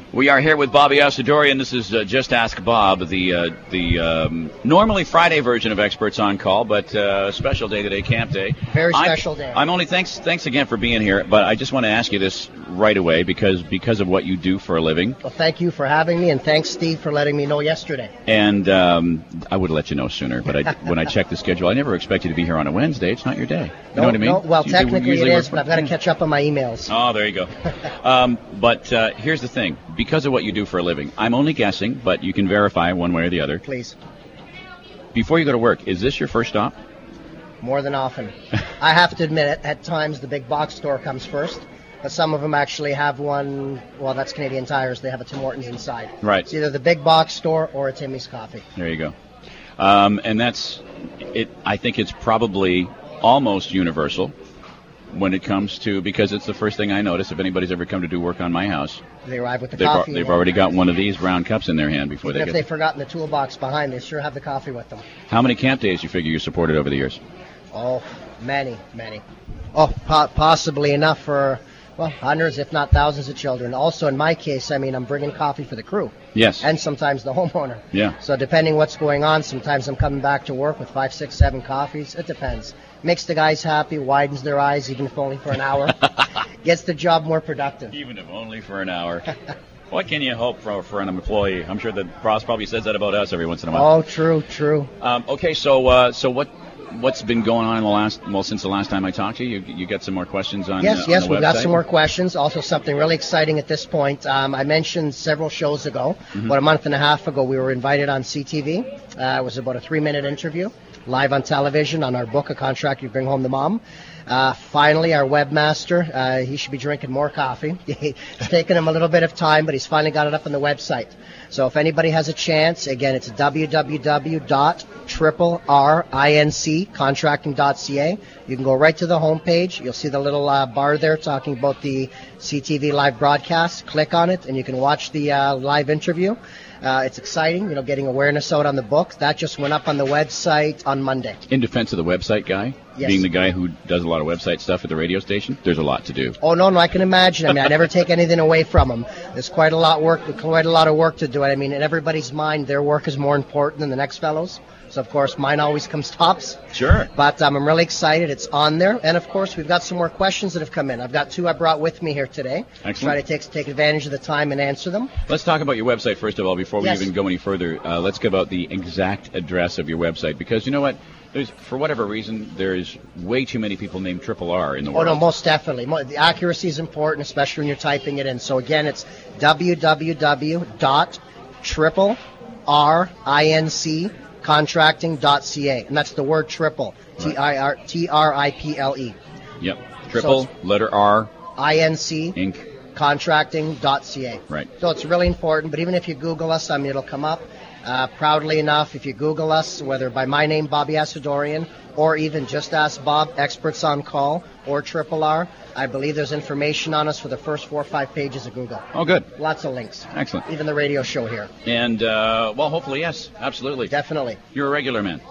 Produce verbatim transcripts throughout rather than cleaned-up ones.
We are here with Bobby Asadorian. This is uh, Just Ask Bob, the uh, the um, normally Friday version of Experts on Call, but uh, special day today, Camp Day. Very special I'm, day. I'm only thanks thanks again for being here, but I just want to ask you this right away because because of what you do for a living. Well, thank you for having me, and thanks, Steve, for letting me know yesterday. And um, I would let you know sooner, but I, when I checked the schedule, I never expect you to be here on a Wednesday. It's not your day. You no, know what I mean? No, well, you technically it is, but I've got to catch up on my emails. Oh, there you go. um, but uh, here's the thing. Because of what you do for a living, I'm only guessing, but you can verify one way or the other. Please. Before you go to work, is this your first stop? More than often. I have to admit it, at times the big box store comes first, but some of them actually have one, well, that's Canadian Tires. They have a Tim Hortons inside. Right. It's either the big box store or a Timmy's Coffee. There you go. Um, and that's, it. I think it's probably almost universal when it comes to, because it's the first thing I notice if anybody's ever come to do work on my house. They arrive with the they've coffee. Ar- they've already got one of these round cups in their hand before Even they if get they've forgotten the toolbox behind, they sure have the coffee with them. How many camp days do you figure you supported over the years? Oh, many, many. Oh, po- possibly enough for, well, hundreds, if not thousands of children. Also, in my case, I mean, I'm bringing coffee for the crew. Yes. And sometimes the homeowner. Yeah. So depending what's going on, sometimes I'm coming back to work with five, six, seven coffees. It depends. Makes the guys happy, widens their eyes, even if only for an hour. Gets the job more productive. Even if only for an hour. What can you hope for for an employee? I'm sure that Ross probably says that about us every once in a while. Oh, true, true. Um, okay, so uh, so what what's been going on in the last well since the last time I talked to you? You, you got some more questions on yes, uh, yes, on the we've website? got some more questions. Also, something really exciting at this point. Um, I mentioned several shows ago, Mm-hmm. about a month and a half ago, we were invited on C T V. Uh, it was about a three-minute interview, live on television on our book, A Contract You Bring Home to Mom. Uh, finally, our webmaster, uh, he should be drinking more coffee. It's taken him a little bit of time, but he's finally got it up on the website. So if anybody has a chance, again, it's w w w dot triple r inc contracting dot c a. You can go right to the homepage. You'll see the little uh, bar there talking about the C T V live broadcast. Click on it, and you can watch the uh, live interview. Uh, it's exciting, you know, getting awareness out on the book. That just went up on the website on Monday. In defense of the website guy, Yes. being the guy who does a lot of website stuff at the radio station, there's a lot to do. Oh, no, no, I can imagine. I mean, I never take anything away from him. There's quite a lot work, quite a lot of work to do. I mean, in everybody's mind, their work is more important than the next fellow's. So, of course, mine always comes tops. Sure. But um, I'm really excited. It's on there. And, of course, we've got some more questions that have come in. I've got two I brought with me here today. Excellent. Try to take, take advantage of the time and answer them. Let's talk about your website first of all before we Yes. even go any further. Uh, let's give out the exact address of your website because you know what? There's, for whatever reason, there's way too many people named Triple R in the Oh, world. no, most definitely. Mo- The accuracy is important, especially when you're typing it in. So, again, it's w w w dot triple r inc contracting dot c a. And that's the word triple, T I R T R I P L E. Yep. Triple, So letter R, inc Inc. contracting dot c a. Right. So it's really important. But even if you Google us, I mean, it'll come up. Uh, proudly enough, if you Google us, whether by my name, Bobby Asadorian, or even Just Ask Bob, Experts on Call, or Triple R, I believe there's information on us for the first four or five pages of Google. Oh, good. Lots of links. Excellent. Even the radio show here. And, uh, well, hopefully, yes. Absolutely. Definitely. You're a regular man.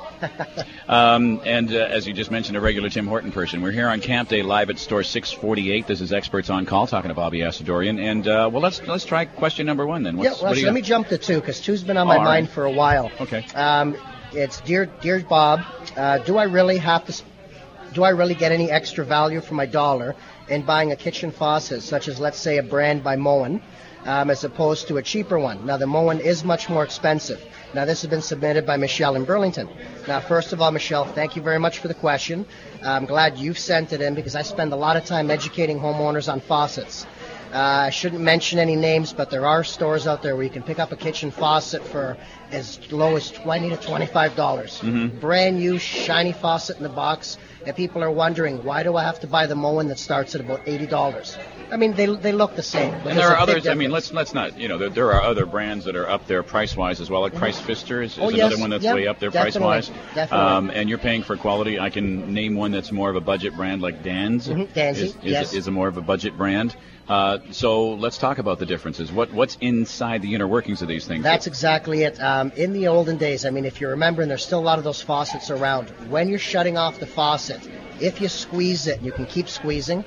um, and uh, as you just mentioned, a regular Tim Horton person. We're here on Camp Day live at store six forty-eight. This is Experts on Call, talking to Bobby Asadorian. And, uh, well, let's let's try question number one then. What's, yeah, well, what do so you let me got? jump to two, because two's been on my All right. mind for a while. Okay. Um, it's, Dear Dear Bob, uh, do I really have to... Sp- Do I really get any extra value for my dollar in buying a kitchen faucet, such as, let's say, a brand by Moen, um, as opposed to a cheaper one? Now, the Moen is much more expensive. Now, this has been submitted by Michelle in Burlington. Now, first of all, Michelle, thank you very much for the question. I'm glad you've sent it in because I spend a lot of time educating homeowners on faucets. Uh, I shouldn't mention any names, but there are stores out there where you can pick up a kitchen faucet for as low as twenty to twenty-five dollars. Mm-hmm. Brand new, shiny faucet in the box. And people are wondering, why do I have to buy the Moen that starts at about eighty dollars? I mean, they they look the same. but And there's there are a big others. I mean, difference. let's let's not. You know, there, there are other brands that are up there price wise as well. Like Price Pfister is, is Oh, another yes. one that's Yep, way up there definitely, price wise. definitely. Um, and you're paying for quality. I can name one that's more of a budget brand, like Dan's. Mhm, Danzy, is, is, yes. is a more of a budget brand. Uh, so let's talk about the differences. What what's inside the inner workings of these things? That's exactly it. Um, in the olden days, I mean, if you remember, and there's still a lot of those faucets around, when you're shutting off the faucet, if you squeeze it, you can keep squeezing,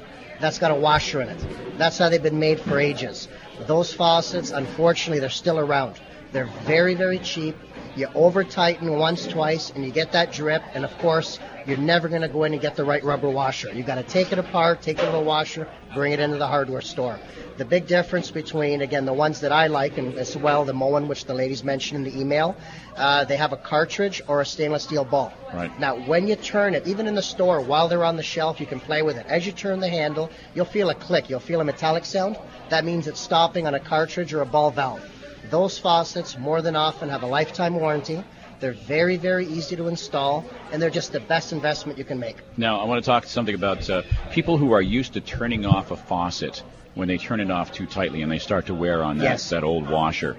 that's got a washer in it. That's how they've been made for ages. Those faucets, unfortunately, they're still around. They're very, very cheap. You over-tighten once, twice, and you get that drip. And, of course, you're never going to go in and get the right rubber washer. You've got to take it apart, take it to the washer, bring it into the hardware store. The big difference between, again, the ones that I like, and as well the Moen, which the ladies mentioned in the email, uh, they have a cartridge or a stainless steel ball. Right. Now, when you turn it, even in the store, while they're on the shelf, you can play with it. As you turn the handle, you'll feel a click. You'll feel a metallic sound. That means it's stopping on a cartridge or a ball valve. Those faucets, more than often, have a lifetime warranty. They're very, very easy to install, and they're just the best investment you can make. Now, I want to talk something about uh, people who are used to turning off a faucet when they turn it off too tightly and they start to wear on that, Yes. that old washer.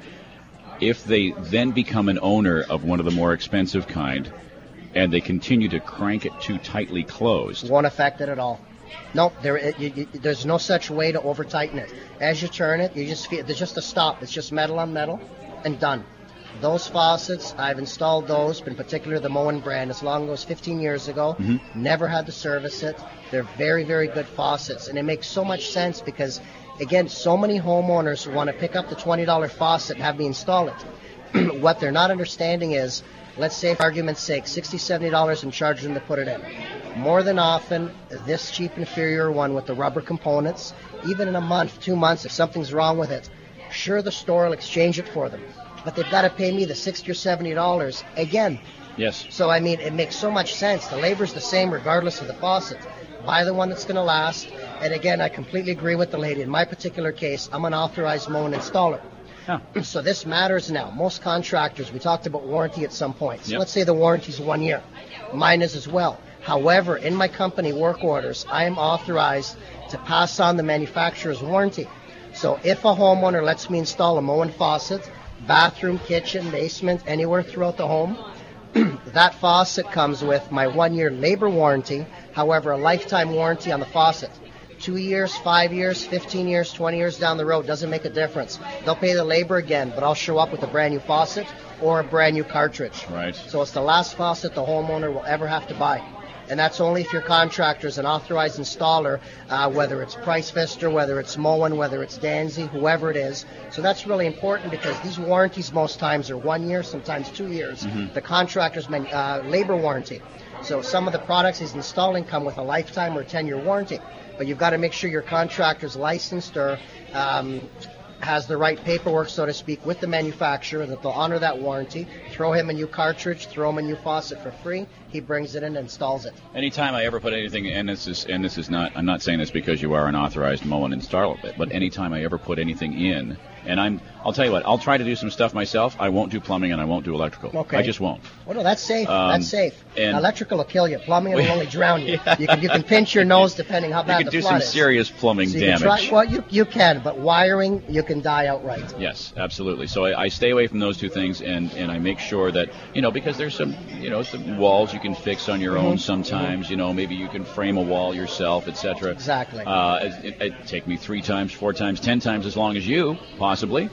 If they then become an owner of one of the more expensive kind and they continue to crank it too tightly closed, Won't affect it at all. Nope, there, it, you, you, there's no such way to over-tighten it. As you turn it, you just feel, there's just a stop. It's just metal on metal, and done. Those faucets, I've installed those, in particular the Moen brand, as long as fifteen years ago. Mm-hmm. Never had to service it. They're very, very good faucets, and it makes so much sense because, again, so many homeowners want to pick up the twenty dollar faucet and have me install it. What they're not understanding is, let's say, for argument's sake, sixty dollars, seventy dollars and charge them to put it in. More than often, this cheap, inferior one with the rubber components, even in a month, two months, if something's wrong with it, sure, the store will exchange it for them. But they've got to pay me the sixty or seventy dollars again. yes. So, I mean, it makes so much sense. The labor's the same regardless of the faucet. Buy the one that's going to last. And again, I completely agree with the lady. In my particular case, I'm an authorized Moen installer. Huh. So this matters now. Most contractors, we talked about warranty at some point. So Yep. let's say the warranty's one year. Mine is as well. However, in my company work orders, I am authorized to pass on the manufacturer's warranty. So if a homeowner lets me install a Moen faucet, bathroom, kitchen, basement, anywhere throughout the home, that faucet comes with my one-year labor warranty, however, a lifetime warranty on the faucet. Two years, five years, fifteen years, twenty years down the road, doesn't make a difference. They'll pay the labor again, but I'll show up with a brand new faucet or a brand new cartridge. Right. So it's the last faucet the homeowner will ever have to buy. And that's only if your contractor is an authorized installer, uh, whether it's Price Pfister, whether it's Moen, whether it's Danzy, whoever it is. So that's really important because these warranties most times are one year, sometimes two years. Mm-hmm. The contractor's man, uh, labor warranty. So some of the products he's installing come with a lifetime or ten-year warranty. But you've got to make sure your contractor's licensed or um, has the right paperwork, so to speak, with the manufacturer, that they'll honor that warranty. Throw him a new cartridge, throw him a new faucet for free. He brings it in and installs it. Anytime I ever put anything, and this is, and this is not, I'm not saying this because you are an authorized Moen installer, but, but anytime I ever put anything in, and I'm, I'll tell you what, I'll try to do some stuff myself. I won't do plumbing and I won't do electrical. Okay. I just won't. Well, no, that's safe. Um, that's safe. and- Electrical will kill you. Plumbing will only drown you. Yeah. You can you can pinch your nose depending how You bad can the do flood some is. serious plumbing So you can damage. try, well, you you can, but wiring, you can die outright. Yes, absolutely. So I, I stay away from those two things, and, and I make sure that, you know, because there's some, you know, some walls you can fix on your own sometimes, you know, maybe you can frame a wall yourself, et cetera. Exactly. Uh, it, it, it take me three times, four times, ten times as long as you, possibly.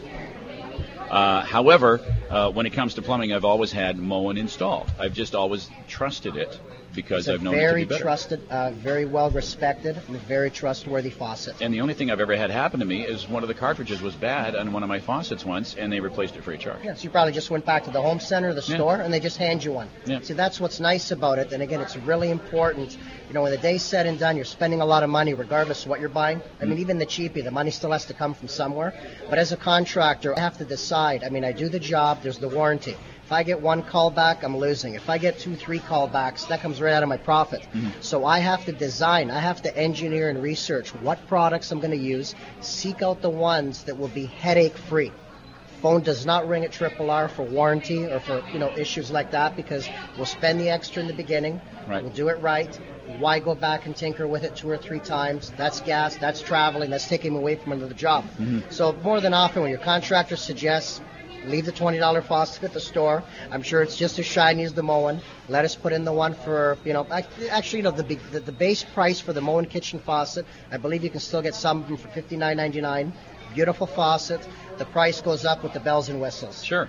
Uh, however, uh, when it comes to plumbing, I've always had Moen installed. I've just always trusted it because It's a I've known it to very be better. trusted, uh, very well respected, and a very trustworthy faucet. And the only thing I've ever had happen to me is one of the cartridges was bad on one of my faucets once, and they replaced it free of charge. Yeah, so you probably just went back to the home center, the Yeah. store, and they just hand you one. Yeah. See, that's what's nice about it. And again, it's really important. You know, when the day's said and done, you're spending a lot of money regardless of what you're buying. I mean, even the cheapie, the money still has to come from somewhere. But as a contractor, I have to decide. I mean, I do the job, there's the warranty. If I get one call back, I'm losing. If I get two, three callbacks, that comes right out of my profit. Mm-hmm. So I have to design, I have to engineer and research what products I'm going to use, seek out the ones that will be headache-free. Phone does not ring at Triple R for warranty or for, you know, issues like that, because we'll spend the extra in the beginning. Right. We'll do it right. Why go back and tinker with it two or three times? That's gas, that's traveling, that's taking away from another job. Mm-hmm. So more than often when your contractor suggests, leave the twenty dollar faucet at the store. I'm sure it's just as shiny as the Moen. Let us put in the one for, you know, actually, you know, the big, the, the base price for the Moen kitchen faucet, I believe you can still get some of them for fifty-nine ninety-nine. Beautiful faucet. The price goes up with the bells and whistles. Sure.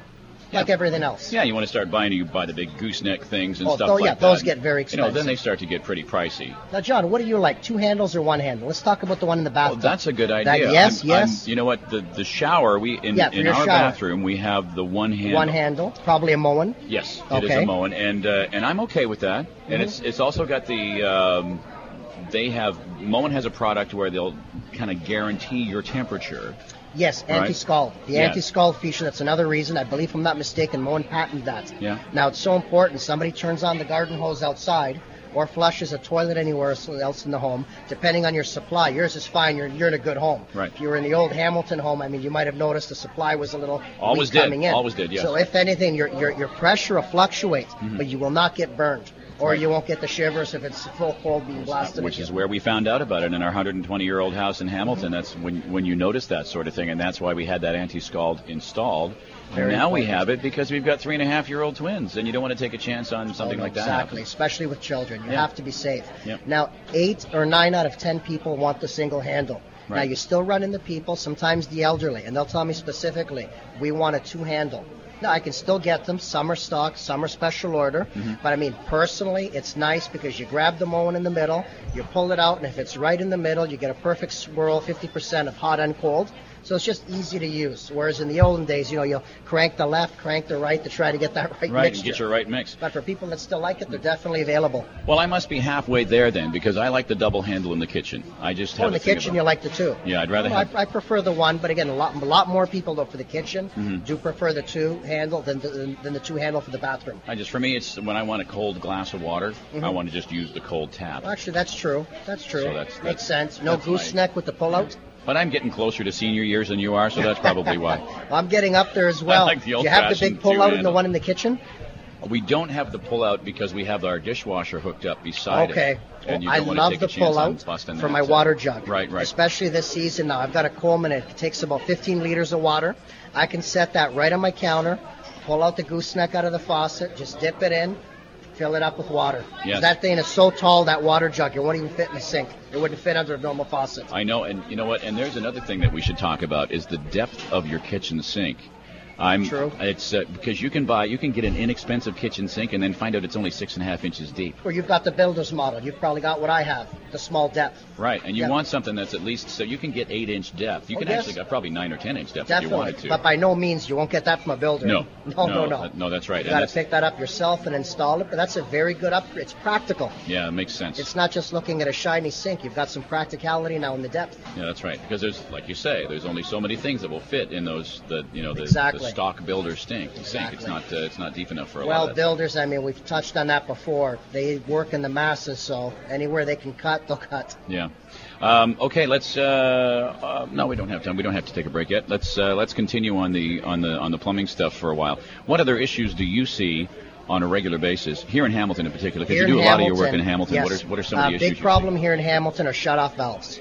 like yeah. everything else. Yeah, you want to start buying, you buy the big gooseneck things and oh, stuff th- like yeah, that. those get very expensive. You know, then they start to get pretty pricey. Now, John, what do you like, two handles or one handle? Let's talk about the one in the bathtub. Oh, that's a good idea. That, yes, I'm, yes. I'm, you know what? The the shower, we in, yeah, in your our shower. bathroom, we have the one handle. One handle, probably a Moen. Yes, okay. it is a Moen, and uh, and I'm okay with that. Mm-hmm. And it's it's also got the. Um, they have Moen has a product where they'll kind of guarantee your temperature. Yes, right? anti-scald. The yeah. anti-scald feature, that's another reason. I believe, if I'm not mistaken, Moen patented that. Yeah. Now, it's so important. Somebody turns on the garden hose outside or flushes a toilet anywhere else in the home, depending on your supply. Yours is fine. You're, you're in a good home. Right. If you were in the old Hamilton home, I mean, you might have noticed the supply was a little Always weak did. coming in. Always did, yes. So, if anything, your, your, your pressure will fluctuate, mm-hmm. but you will not get burned. Or right. you won't get the shivers if it's full cold being blasted. Which again. is where we found out about it in our one hundred twenty-year-old house in Hamilton. Mm-hmm. That's when when you notice that sort of thing, and that's why we had that anti-scald installed. Very and now important. we have it because we've got three and a half year old twins, and you don't want to take a chance on something oh, like that. Exactly, happening. especially with children. You yeah. have to be safe. Yep. Now, eight or nine out of ten people want the single handle. Right. Now, you still run into people, sometimes the elderly, and they'll tell me specifically, we want a two-handle. Now, I can still get them. Some are stock, some are special order. Mm-hmm. But, I mean, personally, it's nice because you grab the Moen in the middle, you pull it out, and if it's right in the middle, you get a perfect swirl, fifty percent of hot and cold. So it's just easy to use. Whereas in the olden days, you know, you'll crank the left, crank the right to try to get that right, Right, mixture. and get your right mix. But for people that still like it, they're definitely available. Well, I must be halfway there then, because I like the double handle in the kitchen. I just have Oh, in a the thing kitchen, about- you like the two. Yeah, I'd rather Well, have. I, I prefer the one, but again, a lot, a lot more people though for the kitchen Mm-hmm. do prefer the two handle than the, than, than the two handle for the bathroom. I just for me, it's when I want a cold glass of water, Mm-hmm. I want to just use the cold tap. Well, actually, that's true. That's true. So that's- Makes that's- sense. No that's my- gooseneck with the pull-out. But I'm getting closer to senior years than you are, so that's probably why. Well, I'm getting up there as well. like the Do you have the big old-fashioned pull-out in the two-handle. one in the kitchen? We don't have the pull-out because we have our dishwasher hooked up beside Okay. it. And you Well, I don't want to love take the a chance on pull-out busting for that, my so- water jug. Right, right. Especially this season now. I've got a Coleman. It takes about fifteen liters of water. I can set that right on my counter, pull out the gooseneck out of the faucet, just dip it in, fill it up with water. Yes. That thing is so tall, that water jug, it won't even fit in the sink. It wouldn't fit under a normal faucet. I know, and you know what? And there's another thing that we should talk about is the depth of your kitchen sink. I'm, True. It's uh, because you can buy, you can get an inexpensive kitchen sink and then find out it's only six and a half inches deep. Or you've got the builder's model. You've probably got what I have, the small depth. Right, and you Yep. want something that's at least so you can get eight inch depth. You Oh, can yes. actually get probably nine or ten inch depth if you Definitely. wanted to. But by no means, you won't get that from a builder. No. No, no, No, no. that- no, that's right. You And got to that's- pick that up yourself and install it. But that's a very good upgrade. It's practical. Yeah, it makes sense. It's not just looking at a shiny sink. You've got some practicality now in the depth. Yeah, that's right. Because there's, like you say, there's only so many things that will fit in those, the you know, the, Exactly. the stock builder stink. Sink. Exactly. It's not, uh, it's not deep enough for a Well, lot of that. builders, I mean, we've touched on that before. They work in the masses, so anywhere they can cut, they'll cut. Yeah. Um, okay, let's. Uh, uh, no, we don't have time. We don't have to take a break yet. Let's uh, let's continue on the on the on the plumbing stuff for a while. What other issues do you see on a regular basis here in Hamilton in particular? Because Here you do in a lot of your work Hamilton, in Hamilton. yes. What are what are some uh, of the issues? big you problem see? here in Hamilton are shut-off valves.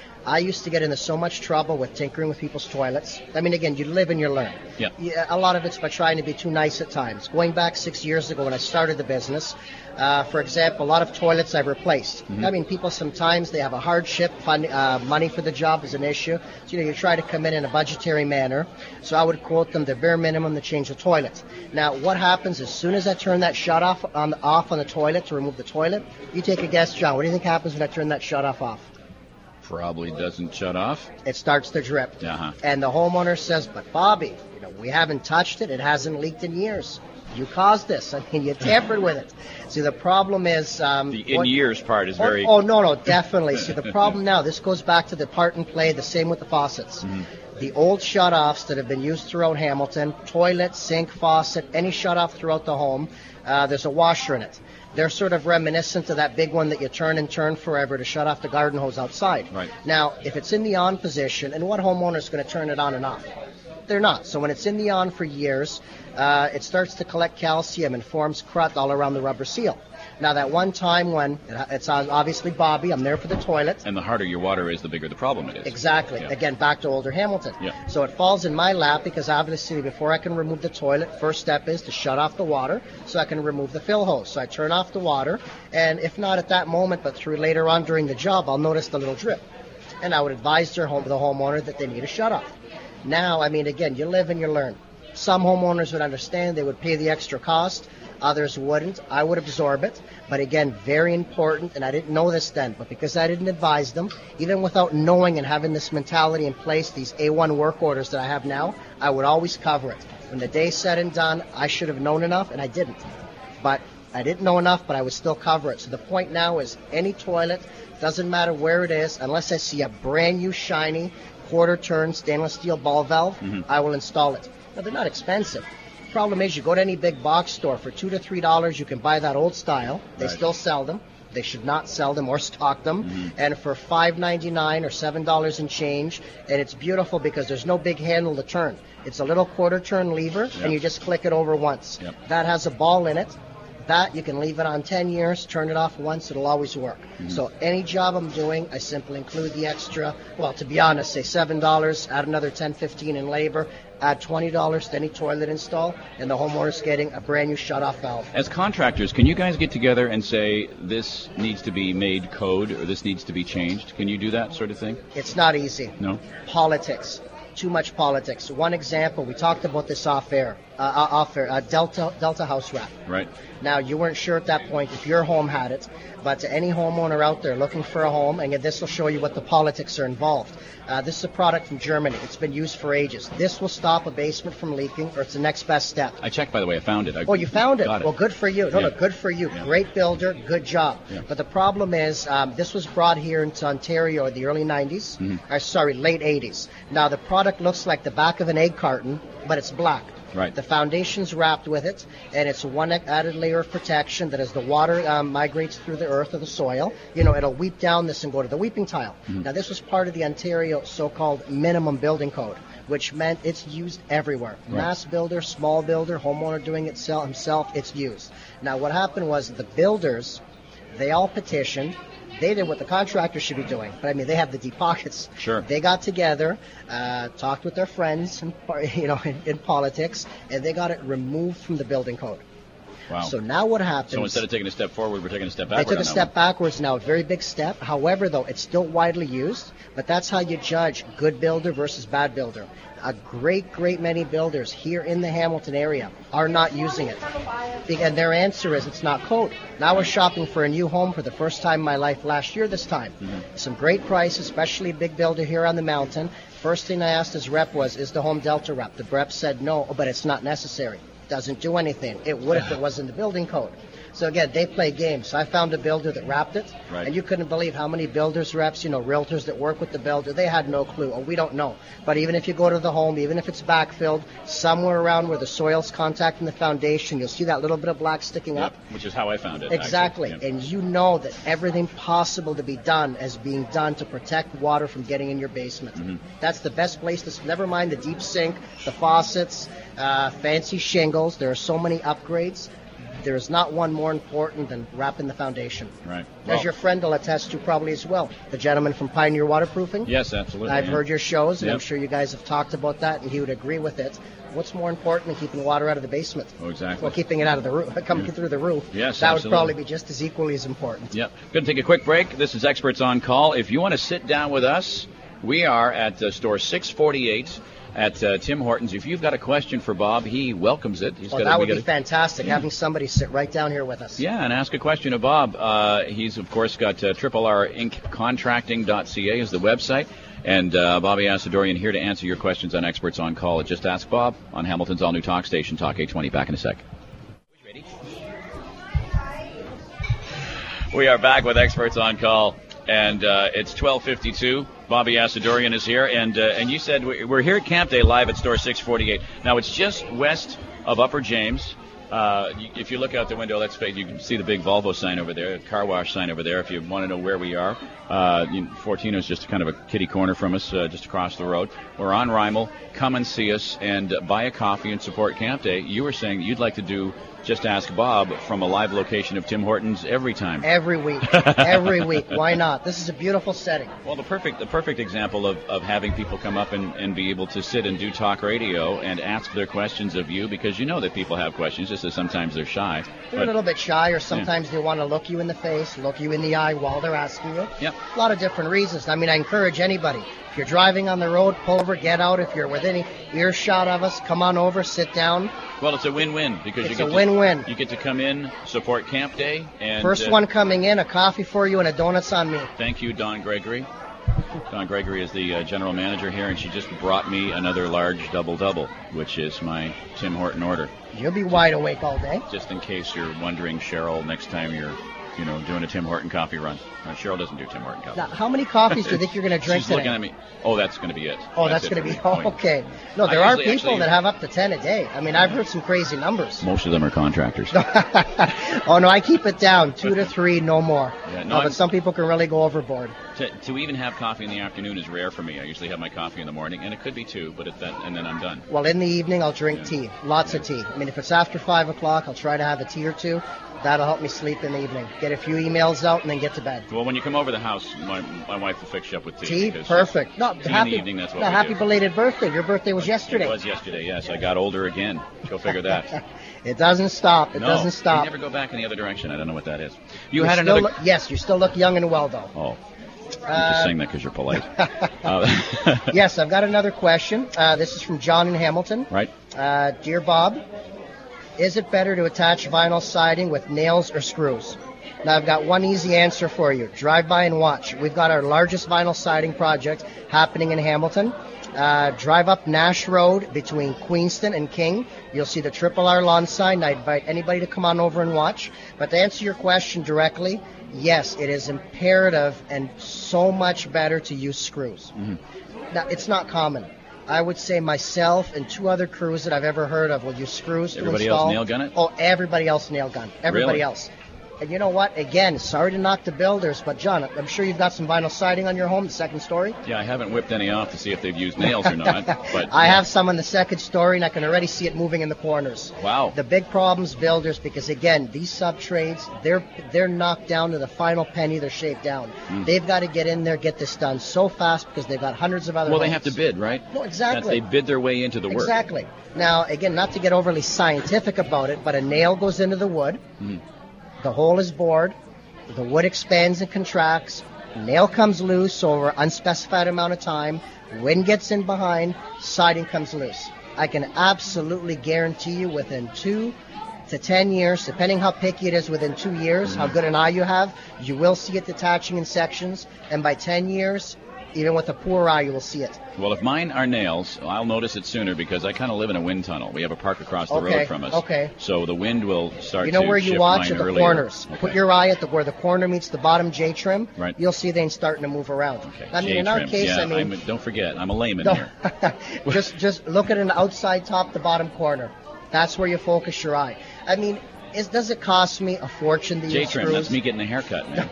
I used to get into so much trouble with tinkering with people's toilets. I mean, again, you live and you learn. Yeah. Yeah, a lot of it's by trying to be too nice at times. Going back six years ago when I started the business, uh, for example, a lot of toilets I've replaced. Mm-hmm. I mean, people sometimes, they have a hardship, fund, uh, money for the job is an issue. So, you know, you try to come in in a budgetary manner. So I would quote them the bare minimum to change the toilet. Now, what happens as soon as I turn that shut off on the, off on the toilet to remove the toilet, you take a guess, John, what do you think happens when I turn that shut off off? Probably doesn't shut off. It starts to drip. Uh-huh. And the homeowner says, but Bobby, you know, we haven't touched it. It hasn't leaked in years. You caused this. I mean, you tampered with it. See, the problem is... Um, The in what- years part is oh, very. Oh, no, no, definitely. See, the problem now, this goes back to the part and play, the same with the faucets. Mm-hmm. The old shut-offs that have been used throughout Hamilton, toilet, sink, faucet, any shut-off throughout the home, uh, there's a washer in it. They're sort of reminiscent of that big one that you turn and turn forever to shut off the garden hose outside. Right. Now, if it's in the on position, and what homeowner is going to turn it on and off? They're not. So when it's in the on for years, uh, it starts to collect calcium and forms crud all around the rubber seal. Now, that one time when, it's obviously Bobby, I'm there for the toilet. And the harder your water is, the bigger the problem it is. Exactly. Yeah. Again, back to older Hamilton. Yeah. So it falls in my lap because obviously before I can remove the toilet, first step is to shut off the water so I can remove the fill hose. So I turn off the water, and if not at that moment, but through later on during the job, I'll notice the little drip. And I would advise their home, the homeowner that they need a shut off. Now, I mean, again, you live and you learn. Some homeowners would understand. They would pay the extra cost. Others wouldn't. I would absorb it. But again, very important, and I didn't know this then, but because I didn't advise them, even without knowing and having this mentality in place, these A one work orders that I have now, I would always cover it. When the day's said and done, I should have known enough, and I didn't. But I didn't know enough, but I would still cover it. So the point now is any toilet, doesn't matter where it is, unless I see a brand new shiny quarter-turn stainless steel ball valve, mm-hmm. I will install it. Now, they're not expensive. The problem is you go to any big box store for two to three dollars, you can buy that old style. They right. still sell them. They should not sell them or stock them. Mm-hmm. And for five ninety-nine or seven dollars and change, and it's beautiful because there's no big handle to turn. It's a little quarter turn lever, yep. and you just click it over once. Yep. That has a ball in it. That you can leave it on ten years, turn it off once, it'll always work. Mm-hmm. So any job I'm doing, I simply include the extra, well, to be honest, say seven dollars, add another ten, fifteen in labor, add twenty dollars to any toilet install, and the homeowner's getting a brand new shut-off valve. As contractors, can you guys get together and say, this needs to be made code, or this needs to be changed? Can you do that sort of thing? It's not easy. No? Politics. Too much politics. One example, we talked about this off air, uh, off air, uh, Delta Delta house wrap. Right. Now, you weren't sure at that point if your home had it, but to any homeowner out there looking for a home, and this will show you what the politics are involved. Uh, this is a product from Germany. It's been used for ages. This will stop a basement from leaking, or it's the next best step. I checked, by the way. I found it. I oh, you found it? Got it. Well, good for you. No, yeah. no, good for you. Yeah. Great builder, good job. Yeah. But the problem is, um, this was brought here into Ontario in the early nineties, mm-hmm. or sorry, late eighties. Now, the product looks like the back of an egg carton, but it's black. Right. The foundation's wrapped with it, and it's one added layer of protection that as the water um, migrates through the earth or the soil, you know, it'll weep down this and go to the weeping tile. Mm-hmm. Now, this was part of the Ontario so-called minimum building code, which meant it's used everywhere. Right. Mass builder, small builder, homeowner doing it himself, it's used. Now, what happened was the builders, they all petitioned. They did what the contractor should be doing, but I mean, they have the deep pockets. Sure. They got together, uh, talked with their friends, in, you know, in, in politics, and they got it removed from the building code. Wow. So now what happens? So instead of taking a step forward, we're taking a step backward. They took a step backwards now, a very big step. However, though, it's still widely used, but that's how you judge good builder versus bad builder. A great, great many builders here in the Hamilton area are not using it. And their answer is it's not code. Now I was shopping for a new home for the first time in my life last year this time. Mm-hmm. Some great prices, especially a big builder here on the mountain. First thing I asked his rep was, is the home Delta rep? The rep said no, but it's not necessary. Doesn't do anything. It would if it was in the building code. So again, they play games. So I found a builder that wrapped it, right. and you couldn't believe how many builders reps, you know, realtors that work with the builder, they had no clue. Oh, we don't know. But even if you go to the home, even if it's backfilled, somewhere around where the soil's contacting the foundation, you'll see that little bit of black sticking yep, up. Which is how I found it. Exactly. Actually. Yep. And you know that everything possible to be done is being done to protect water from getting in your basement. Mm-hmm. That's the best place to, never mind the deep sink, the faucets, uh, fancy shingles. There are so many upgrades. There is not one more important than wrapping the foundation. Right. As well, your friend will attest to probably as well. The gentleman from Pioneer Waterproofing. Yes, absolutely. I've yeah. heard your shows, and yep. I'm sure you guys have talked about that, and he would agree with it. What's more important than keeping water out of the basement? Oh, exactly. Well, keeping it out of the roof, coming yeah. through the roof. Yes, That absolutely. would probably be just as equally as important. Yep. Going to take a quick break. This is Experts on Call. If you want to sit down with us, we are at uh, store six forty-eight. At uh, Tim Hortons. If you've got a question for Bob, he welcomes it. He's well, got that a, would be be fantastic, yeah. having somebody sit right down here with us. Yeah, and ask a question of Bob. Uh, he's, of course, got uh, triple R Inc Contracting dot C A is the website. And uh, Bobby Asadorian here to answer your questions on Experts on Call at Just Ask Bob on Hamilton's all-new talk station, Talk eight twenty. Back in a sec. Ready? We are back with Experts on Call. And uh, it's twelve fifty-two. Bobby Asadorian is here, and uh, and you said we're here at Camp Day live at store six forty-eight. Now it's just west of Upper James. Uh, if you look out the window, let's face, you can see the big Volvo sign over there, car wash sign over there. If you want to know where we are, uh, Fortino is just kind of a kitty corner from us, uh, just across the road. We're on Rimal. Come and see us and uh, buy a coffee and support Camp Day. You were saying you'd like to do Just Ask Bob from a live location of Tim Hortons every time. Every week. Every week. Why not? This is a beautiful setting. Well, the perfect the perfect example of, of having people come up and, and be able to sit and do talk radio and ask their questions of you, because you know that people have questions, just that sometimes they're shy. They're but, a little bit shy, or sometimes yeah. they want to look you in the face, look you in the eye while they're asking you. Yep. A lot of different reasons. I mean, I encourage anybody. If you're driving on the road, pull over, get out. If you're within earshot of us, come on over, sit down. Well, it's a win-win because it's you get a win-win. To, you get to come in, support Camp Day, and first uh, one coming in, a coffee for you and a donuts on me. Thank you, Dawn Gregory. Dawn Gregory is the uh, general manager here, and she just brought me another large double-double, which is my Tim Horton order. You'll be wide awake all day. Just in case you're wondering, Cheryl, next time you're, you know, doing a Tim Horton coffee run. Uh, Cheryl doesn't do Tim Horton coffee. Now, how many coffees do you think you're going to drink She's today? looking at me. Oh, that's going to be it. Oh, that's, that's going to be oh, okay. No, there I are usually, people actually, that have up to ten a day. I mean, I've heard some crazy numbers. Most of them are contractors. Oh no, I keep it down, two to three, no more. Yeah, no, no, but some people can really go overboard. To, to even have coffee in the afternoon is rare for me. I usually have my coffee in the morning, and it could be two, but at that, and then I'm done. Well, in the evening, I'll drink Yeah. tea, lots Yeah. of tea. I mean, if it's after five o'clock, I'll try to have a tea or two. That'll help me sleep in the evening. Get a few emails out and then get to bed. Well, when you come over the house, my, my wife will fix you up with tea. Tea, because perfect. No, tea happy, in the evening, that's what no, we happy do. belated birthday. Your birthday was yesterday. It was yesterday, yes. I got older again. Go figure that. It doesn't stop. It no, doesn't stop. You never go back in the other direction. I don't know what that is. You, You had still another. Look, yes, you still look young and well, though. Oh. You're Uh, just saying that because you're polite. uh, Yes, I've got another question. Uh, this is from John in Hamilton. Right. Uh, Dear Bob, is it better to attach vinyl siding with nails or screws? Now, I've got one easy answer for you. Drive by and watch. We've got our largest vinyl siding project happening in Hamilton. Uh, drive up Nash Road between Queenston and King. You'll see the Triple R lawn sign. I invite anybody to come on over and watch. But to answer your question directly, yes, it is imperative and so much better to use screws. Mm-hmm. Now, it's not common. I would say myself and two other crews that I've ever heard of will use screws Everybody to install. else nail gun it? Oh, everybody else nail gun. Everybody Really? else. And you know what? Again, sorry to knock the builders, but John, I'm sure you've got some vinyl siding on your home, the second story. Yeah, I haven't whipped any off to see if they've used nails or not. But I have some on the second story, and I can already see it moving in the corners. Wow. The big problem's builders, because again, these sub trades, they're they're knocked down to the final penny. They're shaved down. Mm. They've got to get in there, get this done so fast because they've got hundreds of other. Well, they homes. have to bid, right? No, exactly. That they bid their way into the work. Exactly. Now, again, not to get overly scientific about it, but a nail goes into the wood. Mm. The hole is bored. The wood expands and contracts. Nail comes loose over unspecified amount of time. Wind gets in behind. Siding comes loose. I can absolutely guarantee you within two to ten years, depending how picky it is, within two years, Mm-hmm. how good an eye you have, you will see it detaching in sections. And by ten years, even with a poor eye, you will see it. Well, if mine are nails, I'll notice it sooner because I kind of live in a wind tunnel. We have a park across the Okay, road from us. okay. So the wind will start You know to where you shift watch mine at the earlier. corners. Okay. Put your eye at the where the corner meets the bottom J trim. Right. You'll see things starting to move around. Okay. I mean, J in our trim. case, yeah, I mean, I'm, don't forget, I'm a layman no, here. just just look at an outside top to bottom corner. That's where you focus your eye. I mean, is, does it cost me a fortune to J use trim, screws? that's me getting a haircut, man.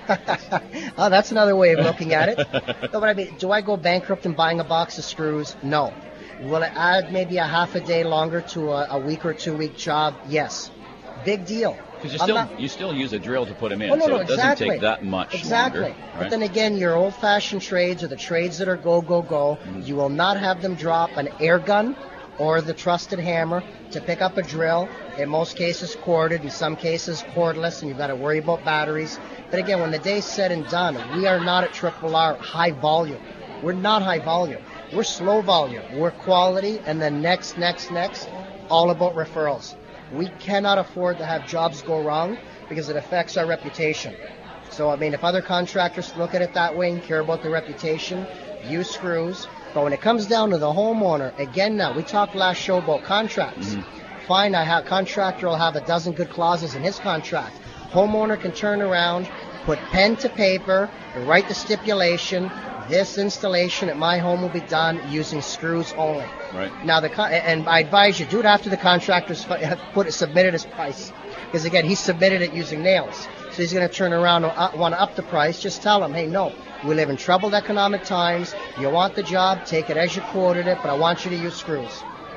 Oh, that's another way of looking at it. No, but I mean, do I go bankrupt in buying a box of screws? No. Will it add maybe a half a day longer to a, a week or two week job? Yes. Big deal. Because you I'm still not- you still use a drill to put them in, Oh, no, so no, it doesn't exactly. take that much Exactly. longer. But Right? then again, your old-fashioned trades or the trades that are go, go, go, Mm-hmm. you will not have them drop an air gun or the trusted hammer to pick up a drill. In most cases, corded. In some cases, cordless, and you've got to worry about batteries. But again, when the day's said and done, we are not at Triple R high volume. We're not high volume. We're slow volume. We're quality, and then next, next, next, all about referrals. We cannot afford to have jobs go wrong because it affects our reputation. So, I mean, if other contractors look at it that way and care about their reputation, use screws. But when it comes down to the homeowner, again now, we talked last show about contracts. Mm-hmm. Fine, I have contractor will have a dozen good clauses in his contract. Homeowner can turn around, put pen to paper, write the stipulation. This installation at my home will be done using screws only. Right. Now, the con- and I advise you, do it after the contractor's fu- put it, submitted his price. Because, again, he submitted it using nails. So he's going to turn around and uh, want to up the price. Just tell him, hey, no, we live in troubled economic times. You want the job, take it as you quoted it, but I want you to use screws.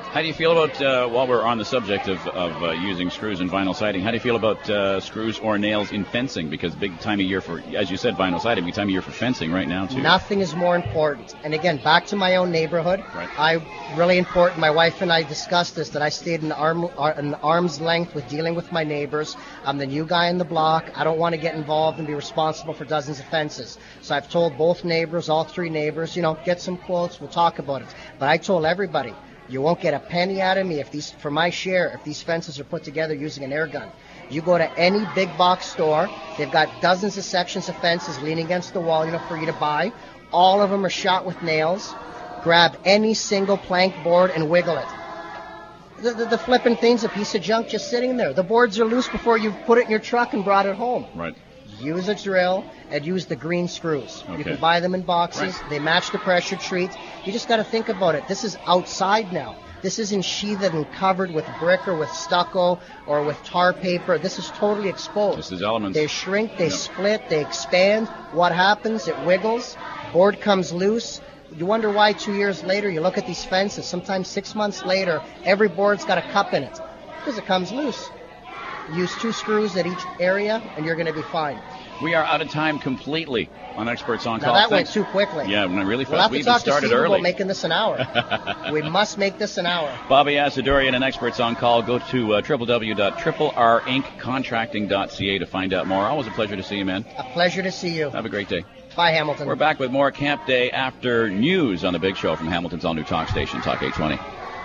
How do you feel about, uh, while we're on the subject of, of uh, using screws in vinyl siding, how do you feel about uh, screws or nails in fencing? Because big time of year for, as you said, vinyl siding, big time of year for fencing right now, too. Nothing is more important. And again, back to my own neighborhood, right. I really important, my wife and I discussed this, that I stayed an, arm, an arm's length with dealing with my neighbors. I'm the new guy in the block. I don't want to get involved and be responsible for dozens of fences. So I've told both neighbors, all three neighbors, you know, get some quotes, we'll talk about it. But I told everybody, you won't get a penny out of me if these, for my share, if these fences are put together using an air gun. You go to any big box store, they've got dozens of sections of fences leaning against the wall, you know, for you to buy. All of them are shot with nails. Grab any single plank board and wiggle it. The, the, the flipping thing's a piece of junk just sitting there. The boards are loose before you put it in your truck and brought it home. Right. Use a drill and use the green screws. Okay. You can buy them in boxes. Right. They match the pressure treat. You just got to think about it. This is outside now. This isn't sheathed and covered with brick or with stucco or with tar paper. This is totally exposed. This is elements. They shrink, they Yep. split, they expand. What happens? It wiggles. Board comes loose. You wonder why two years later you look at these fences, sometimes six months later, every board's got a cup in it because it comes loose. Use two screws at each area and you're going to be fine. We are out of time completely on Experts on Call. Now that Thanks. went too quickly. Yeah, really fast. We'll have we to even talk to started Steve early. about making this an hour. We must make this an hour. Bobby Asadorian and Experts on Call. Go to uh, w w w dot triple r inc contracting dot c a to find out more. Always a pleasure to see you, man. A pleasure to see you. Have a great day. Bye, Hamilton. We're back with more Camp Day after news on the Big Show from Hamilton's all-new talk station, Talk eight twenty.